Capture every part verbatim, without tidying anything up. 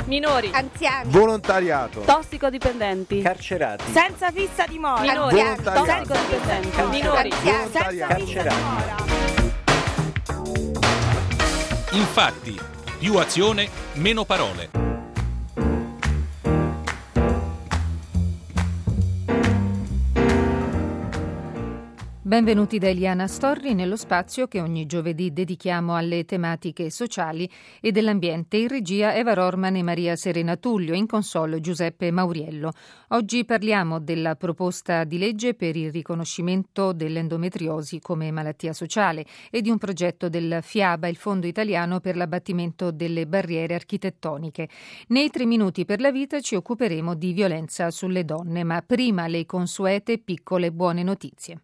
minori, anziani, volontariato, tossicodipendenti, carcerati, senza fissa dimora, minori, volontariato, tossicodipendenti, minori, anziani, senza fissa carcerati. dimora. Infatti, più azione, meno parole. Benvenuti da Eliana Storri nello spazio che ogni giovedì dedichiamo alle tematiche sociali e dell'ambiente. In regia Eva Rorman e Maria Serena Tullio, in console Giuseppe Mauriello. Oggi parliamo della proposta di legge per il riconoscimento dell'endometriosi come malattia sociale e di un progetto del FIABA, il Fondo Italiano per l'abbattimento delle barriere architettoniche. Nei tre minuti per la vita ci occuperemo di violenza sulle donne, ma prima le consuete piccole buone notizie.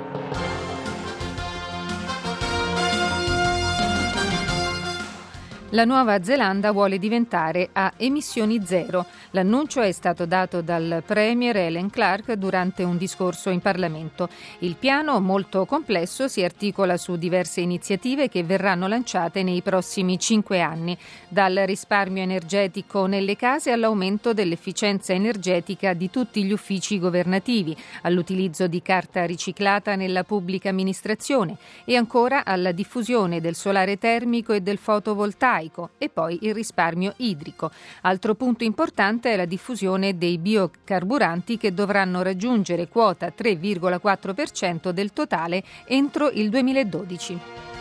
La Nuova Zelanda vuole diventare a emissioni zero. L'annuncio è stato dato dal Premier Helen Clark durante un discorso in Parlamento. Il piano, molto complesso, si articola su diverse iniziative che verranno lanciate nei prossimi cinque anni, dal risparmio energetico nelle case all'aumento dell'efficienza energetica di tutti gli uffici governativi, all'utilizzo di carta riciclata nella pubblica amministrazione e ancora alla diffusione del solare termico e del fotovoltaico. E poi il risparmio idrico. Altro punto importante è la diffusione dei biocarburanti che dovranno raggiungere quota tre virgola quattro per cento del totale entro il duemiladodici.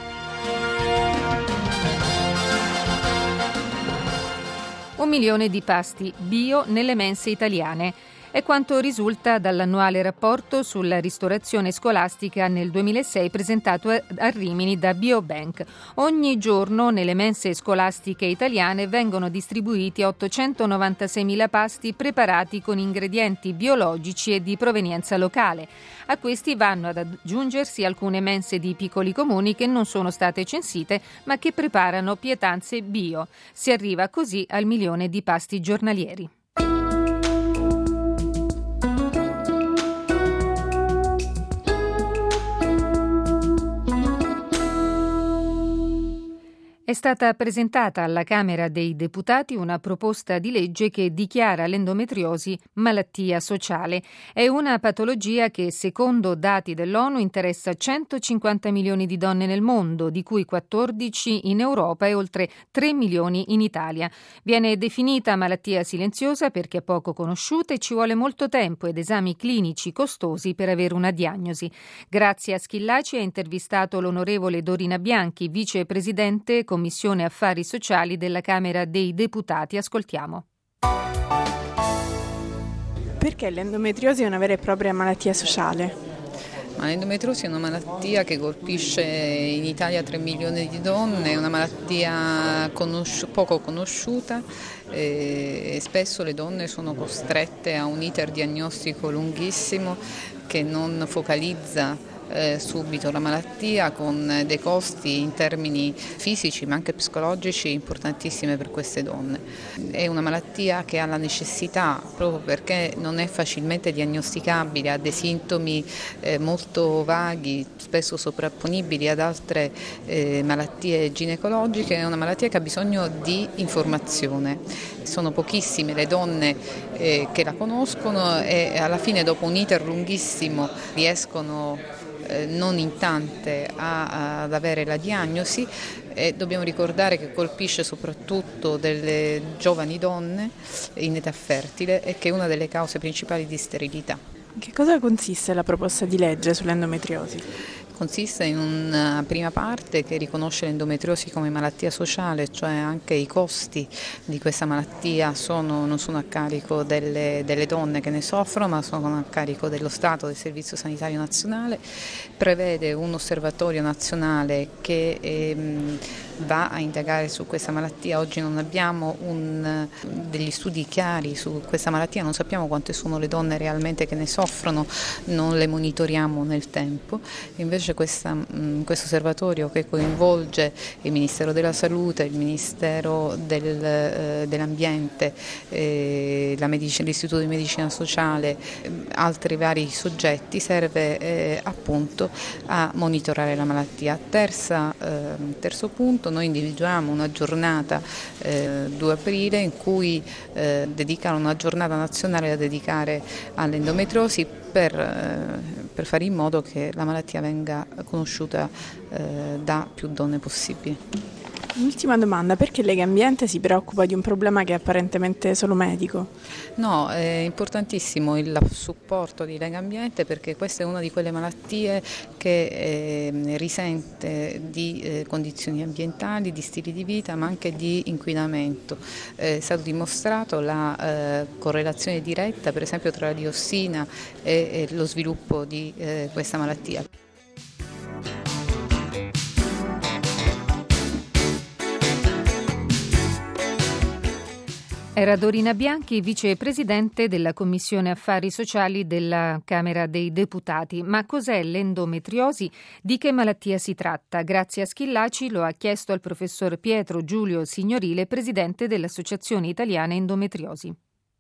Un milione di pasti bio nelle mense italiane. È quanto risulta dall'annuale rapporto sulla ristorazione scolastica nel duemilasei presentato a Rimini da Biobank. Ogni giorno nelle mense scolastiche italiane vengono distribuiti ottocentonovantaseimila pasti preparati con ingredienti biologici e di provenienza locale. A questi vanno ad aggiungersi alcune mense di piccoli comuni che non sono state censite ma che preparano pietanze bio. Si arriva così al milione di pasti giornalieri. È stata presentata alla Camera dei Deputati una proposta di legge che dichiara l'endometriosi malattia sociale. È una patologia che, secondo dati dell'ONU, interessa centocinquanta milioni di donne nel mondo, di cui quattordici in Europa e oltre tre milioni in Italia. Viene definita malattia silenziosa perché è poco conosciuta e ci vuole molto tempo ed esami clinici costosi per avere una diagnosi. Grazia Schillaci ha intervistato l'onorevole Dorina Bianchi, vicepresidente Commissione Affari Sociali della Camera dei Deputati. Ascoltiamo. Perché l'endometriosi è una vera e propria malattia sociale? Ma l'endometriosi è una malattia che colpisce in Italia tre milioni di donne, è una malattia conosci- poco conosciuta e spesso le donne sono costrette a un iter diagnostico lunghissimo che non focalizza Eh, subito la malattia, con dei costi in termini fisici ma anche psicologici importantissime per queste donne. È una malattia che ha la necessità, proprio perché non è facilmente diagnosticabile, ha dei sintomi eh, molto vaghi, spesso sovrapponibili ad altre eh, malattie ginecologiche, è una malattia che ha bisogno di informazione. Sono pochissime le donne eh, che la conoscono e alla fine, dopo un iter lunghissimo, riescono non in tante a, ad avere la diagnosi, e dobbiamo ricordare che colpisce soprattutto delle giovani donne in età fertile e che è una delle cause principali di sterilità. In che cosa consiste la proposta di legge sull'endometriosi? Consiste in una prima parte che riconosce l'endometriosi come malattia sociale, cioè anche i costi di questa malattia sono, non sono a carico delle, delle donne che ne soffrono, ma sono a carico dello Stato, del Servizio Sanitario Nazionale. Prevede un osservatorio nazionale che ehm, va a indagare su questa malattia. Oggi non abbiamo un, degli studi chiari su questa malattia, non sappiamo quante sono le donne realmente che ne soffrono, non le monitoriamo nel tempo. Invece c'è questa, mh, questo osservatorio che coinvolge il Ministero della Salute, il Ministero del, eh, dell'Ambiente, eh, la medicina, l'Istituto di Medicina Sociale, eh, altri vari soggetti, serve eh, appunto a monitorare la malattia. Terza, eh, terzo punto, noi individuiamo una giornata eh, due aprile in cui eh, dedicare una giornata nazionale da dedicare all'endometriosi per, eh, per fare in modo che la malattia venga conosciuta eh, da più donne possibili. Ultima domanda, perché Legambiente si preoccupa di un problema che è apparentemente solo medico? No, è importantissimo il supporto di Legambiente, perché questa è una di quelle malattie che eh, risente di eh, condizioni ambientali, di stili di vita, ma anche di inquinamento. Eh, è stato dimostrato la eh, correlazione diretta, per esempio, tra la diossina e, e lo sviluppo di eh, questa malattia. Era Dorina Bianchi, vicepresidente della Commissione Affari Sociali della Camera dei Deputati. Ma cos'è l'endometriosi? Di che malattia si tratta? Grazia Schillaci lo ha chiesto al professor Pietro Giulio Signorile, presidente dell'Associazione Italiana Endometriosi.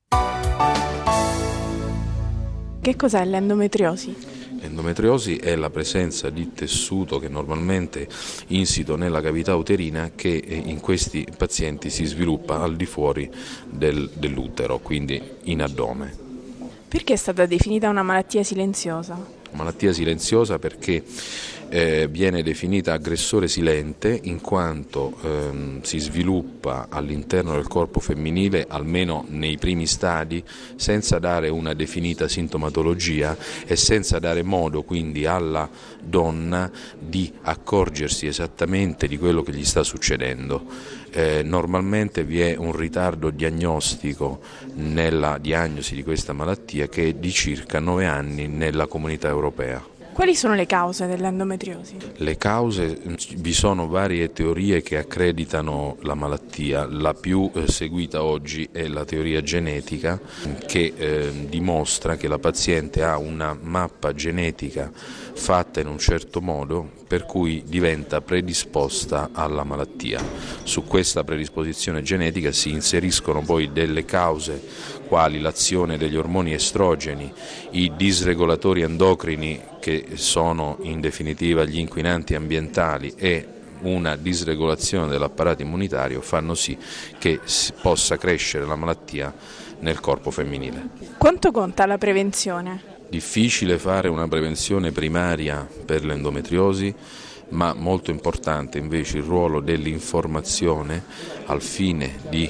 Che cos'è l'endometriosi? L'endometriosi è la presenza di tessuto che normalmente insito nella cavità uterina che in questi pazienti si sviluppa al di fuori del, dell'utero, quindi in addome. Perché è stata definita una malattia silenziosa? Malattia silenziosa perché eh, viene definita aggressore silente in quanto ehm, si sviluppa all'interno del corpo femminile, almeno nei primi stadi, senza dare una definita sintomatologia e senza dare modo quindi alla donna di accorgersi esattamente di quello che gli sta succedendo. Eh, normalmente vi è un ritardo diagnostico nella diagnosi di questa malattia che è di circa nove anni nella comunità europea. Quali sono le cause dell'endometriosi? Le cause, vi sono varie teorie che accreditano la malattia. La più eh, seguita oggi è la teoria genetica che eh, dimostra che la paziente ha una mappa genetica fatta in un certo modo per cui diventa predisposta alla malattia. Su questa predisposizione genetica si inseriscono poi delle cause quali l'azione degli ormoni estrogeni, i disregolatori endocrini che sono in definitiva gli inquinanti ambientali e una disregolazione dell'apparato immunitario fanno sì che possa crescere la malattia nel corpo femminile. Quanto conta la prevenzione? Difficile fare una prevenzione primaria per l'endometriosi, ma molto importante invece il ruolo dell'informazione al fine di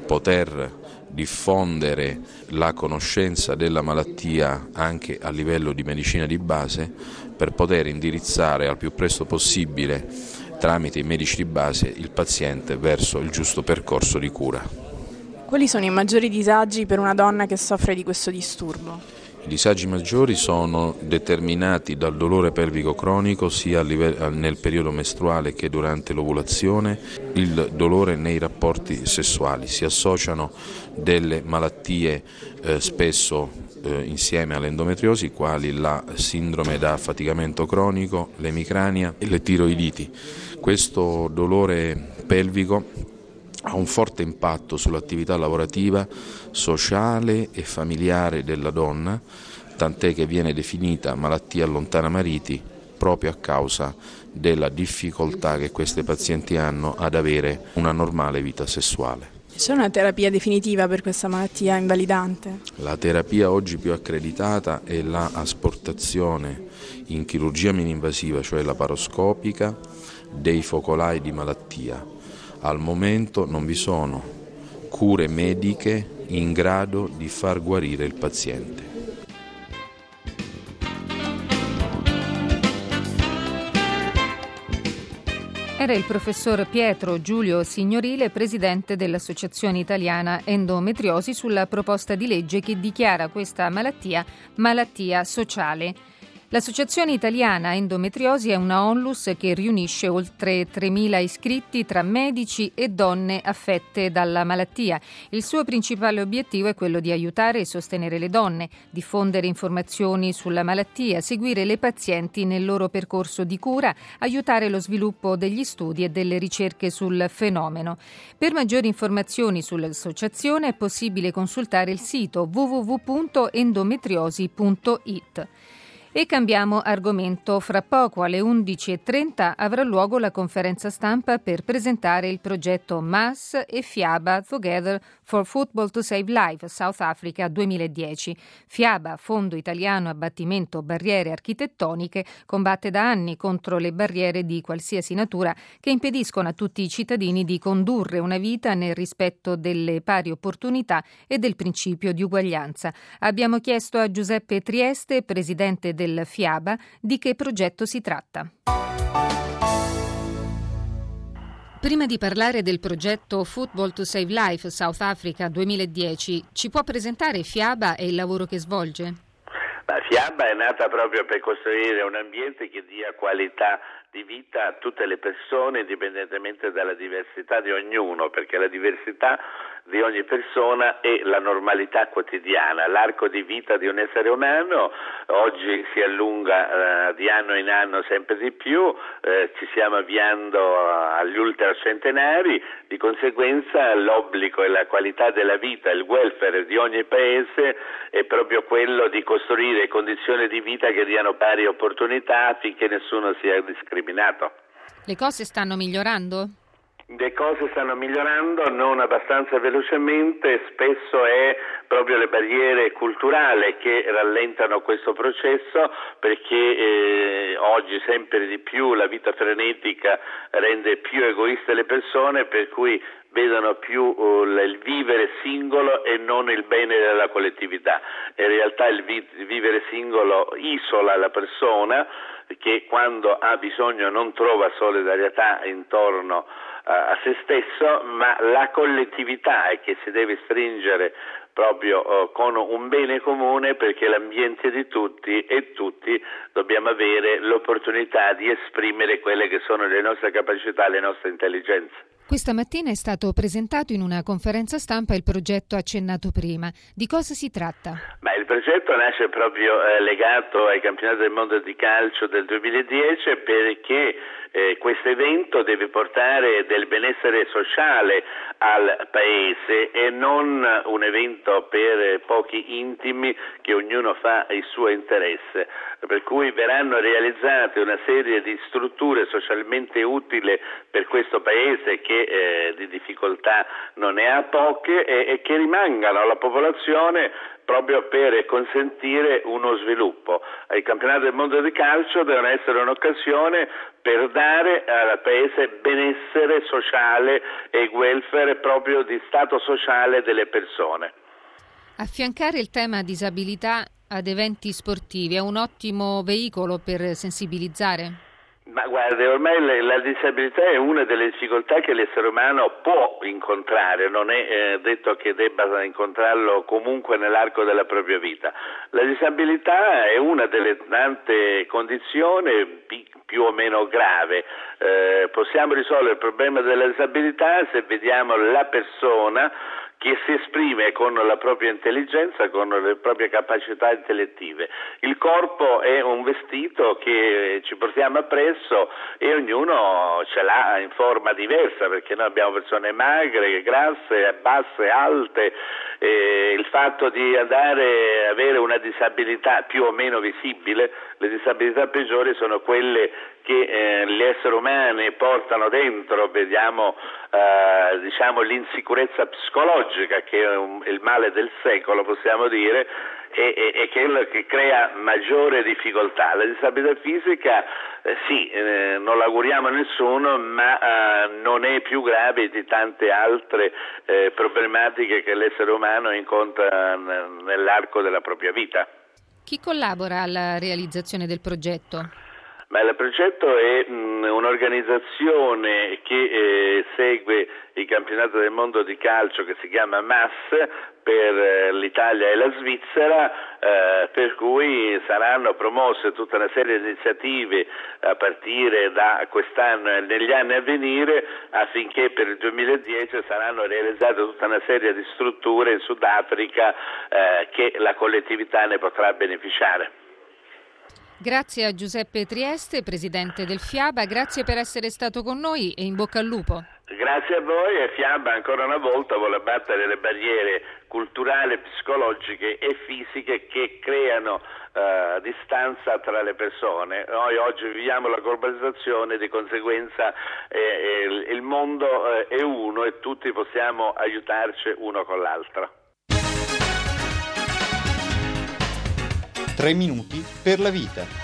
poter diffondere la conoscenza della malattia anche a livello di medicina di base per poter indirizzare al più presto possibile tramite i medici di base il paziente verso il giusto percorso di cura. Quali sono i maggiori disagi per una donna che soffre di questo disturbo? I disagi maggiori sono determinati dal dolore pelvico cronico sia nel periodo mestruale che durante l'ovulazione, il dolore nei rapporti sessuali. Si associano delle malattie eh, spesso eh, insieme all'endometriosi, quali la sindrome da affaticamento cronico, l'emicrania e le tiroiditi. Questo dolore pelvico ha un forte impatto sull'attività lavorativa, sociale e familiare della donna, tant'è che viene definita malattia lontana mariti proprio a causa della difficoltà che queste pazienti hanno ad avere una normale vita sessuale. C'è una terapia definitiva per questa malattia invalidante? La terapia oggi più accreditata è la asportazione in chirurgia mini-invasiva, cioè laparoscopica, dei focolai di malattia. Al momento non vi sono cure mediche in grado di far guarire il paziente. Era il professor Pietro Giulio Signorile, presidente dell'Associazione Italiana Endometriosi, sulla proposta di legge che dichiara questa malattia malattia sociale. L'Associazione Italiana Endometriosi è una onlus che riunisce oltre tremila iscritti tra medici e donne affette dalla malattia. Il suo principale obiettivo è quello di aiutare e sostenere le donne, diffondere informazioni sulla malattia, seguire le pazienti nel loro percorso di cura, aiutare lo sviluppo degli studi e delle ricerche sul fenomeno. Per maggiori informazioni sull'associazione è possibile consultare il sito w w w punto endometriosi punto i t. E cambiamo argomento. Fra poco alle undici e trenta avrà luogo la conferenza stampa per presentare il progetto M A S e FIABA Together for Football to Save Life South Africa duemiladieci. FIABA, Fondo Italiano Abbattimento Barriere Architettoniche, combatte da anni contro le barriere di qualsiasi natura che impediscono a tutti i cittadini di condurre una vita nel rispetto delle pari opportunità e del principio di uguaglianza. Abbiamo chiesto a Giuseppe Trieste, presidente del del FIABA, di che progetto si tratta. Prima di parlare del progetto Football to Save Life South Africa duemiladieci, ci può presentare FIABA e il lavoro che svolge? La FIABA è nata proprio per costruire un ambiente che dia qualità di vita a tutte le persone indipendentemente dalla diversità di ognuno, perché la diversità di ogni persona è la normalità quotidiana, l'arco di vita di un essere umano oggi si allunga eh, di anno in anno sempre di più, eh, ci stiamo avviando agli ultracentenari, di conseguenza l'obbligo e la qualità della vita, il welfare di ogni paese è proprio quello di costruire condizioni di vita che diano pari opportunità affinché nessuno sia discriminato. Le cose stanno migliorando? Le cose stanno migliorando, non abbastanza velocemente, spesso è proprio le barriere culturali che rallentano questo processo, perché eh, oggi sempre di più la vita frenetica rende più egoiste le persone, per cui vedono più uh, il vivere singolo e non il bene della collettività. In realtà il, vi- il vivere singolo isola la persona, che quando ha bisogno non trova solidarietà intorno uh, a se stesso, ma la collettività è che si deve stringere proprio uh, con un bene comune, perché l'ambiente di tutti e tutti dobbiamo avere l'opportunità di esprimere quelle che sono le nostre capacità, le nostre intelligenze. Questa mattina è stato presentato in una conferenza stampa il progetto accennato prima. Di cosa si tratta? Beh, il progetto nasce proprio eh, legato ai campionati del mondo di calcio del duemiladieci, perché eh, questo evento deve portare del benessere sociale al paese e non un evento per pochi intimi che ognuno fa il suo interesse, per cui verranno realizzate una serie di strutture socialmente utili per questo paese che eh, di difficoltà non ne ha poche e, e che rimangano alla popolazione proprio per consentire uno sviluppo. I campionati del mondo di calcio devono essere un'occasione per dare al paese benessere sociale e welfare proprio di stato sociale delle persone. Affiancare il tema disabilità ad eventi sportivi è un ottimo veicolo per sensibilizzare? Ma guarda, ormai le, la disabilità è una delle difficoltà che l'essere umano può incontrare, non è eh, detto che debba incontrarlo comunque nell'arco della propria vita. La disabilità è una delle tante condizioni più, più o meno grave. Eh, possiamo risolvere il problema della disabilità se vediamo la persona che si esprime con la propria intelligenza, con le proprie capacità intellettive. Il corpo è un vestito che ci portiamo appresso e ognuno ce l'ha in forma diversa, perché noi abbiamo persone magre, grasse, basse, alte. E il fatto di andare a avere una disabilità più o meno visibile, le disabilità peggiori sono quelle che eh, gli esseri umani portano dentro, vediamo eh, diciamo l'insicurezza psicologica, che è un, il male del secolo, possiamo dire, e, e, e quello che crea maggiore difficoltà. La disabilità fisica eh, sì, eh, non l'auguriamo a nessuno, ma eh, non è più grave di tante altre eh, problematiche che l'essere umano incontra n- nell'arco della propria vita. Chi collabora alla realizzazione del progetto? Ma il progetto è mh, un'organizzazione che eh, segue il campionato del mondo di calcio che si chiama M A S per eh, l'Italia e la Svizzera, eh, per cui saranno promosse tutta una serie di iniziative a partire da quest'anno e negli anni a venire, affinché per il duemiladieci saranno realizzate tutta una serie di strutture in Sudafrica eh, che la collettività ne potrà beneficiare. Grazie a Giuseppe Trieste, presidente del FIABA, grazie per essere stato con noi e in bocca al lupo. Grazie a voi, e FIABA ancora una volta vuole abbattere le barriere culturali, psicologiche e fisiche che creano uh, distanza tra le persone. Noi oggi viviamo la globalizzazione, di conseguenza eh, il mondo eh, è uno e tutti possiamo aiutarci uno con l'altro. Tre minuti per la vita.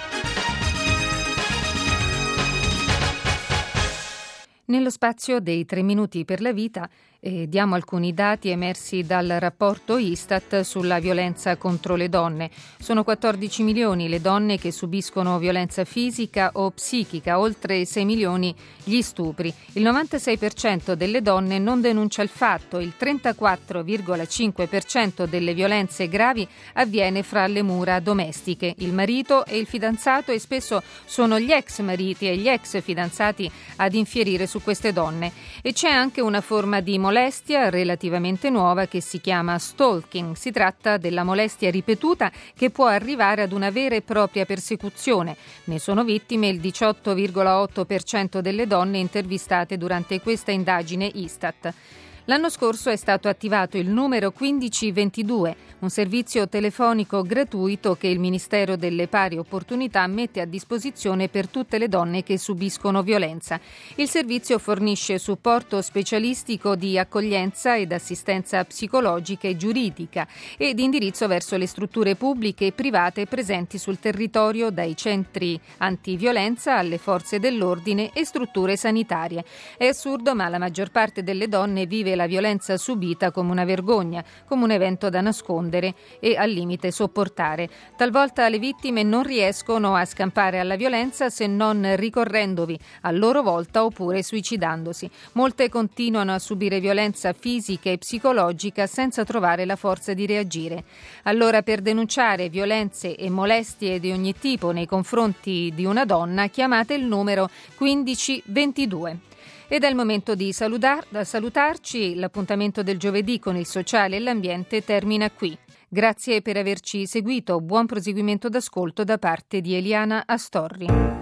Nello spazio dei tre minuti per la vita eh, diamo alcuni dati emersi dal rapporto Istat sulla violenza contro le donne. Sono quattordici milioni le donne che subiscono violenza fisica o psichica, oltre sei milioni gli stupri. Il novantasei per cento delle donne non denuncia il fatto, il trentaquattro virgola cinque per cento delle violenze gravi avviene fra le mura domestiche, il marito e il fidanzato, e spesso sono gli ex mariti e gli ex fidanzati ad infierire su queste donne. E c'è anche una forma di molestia relativamente nuova che si chiama stalking. Si tratta della molestia ripetuta che può arrivare ad una vera e propria persecuzione. Ne sono vittime il diciotto virgola otto per cento delle donne intervistate durante questa indagine Istat. L'anno scorso è stato attivato il numero quindici ventidue, un servizio telefonico gratuito che il Ministero delle Pari Opportunità mette a disposizione per tutte le donne che subiscono violenza. Il servizio fornisce supporto specialistico di accoglienza ed assistenza psicologica e giuridica ed indirizzo verso le strutture pubbliche e private presenti sul territorio, dai centri antiviolenza alle forze dell'ordine e strutture sanitarie. È assurdo, ma la maggior parte delle donne vive la violenza subita come una vergogna, come un evento da nascondere e al limite sopportare. Talvolta le vittime non riescono a scampare alla violenza se non ricorrendovi a loro volta oppure suicidandosi. Molte continuano a subire violenza fisica e psicologica senza trovare la forza di reagire. Allora, per denunciare violenze e molestie di ogni tipo nei confronti di una donna, chiamate il numero quindici ventidue. Ed è il momento di salutar, salutarci. L'appuntamento del giovedì con il sociale e l'ambiente termina qui. Grazie per averci seguito. Buon proseguimento d'ascolto da parte di Eliana Astorri.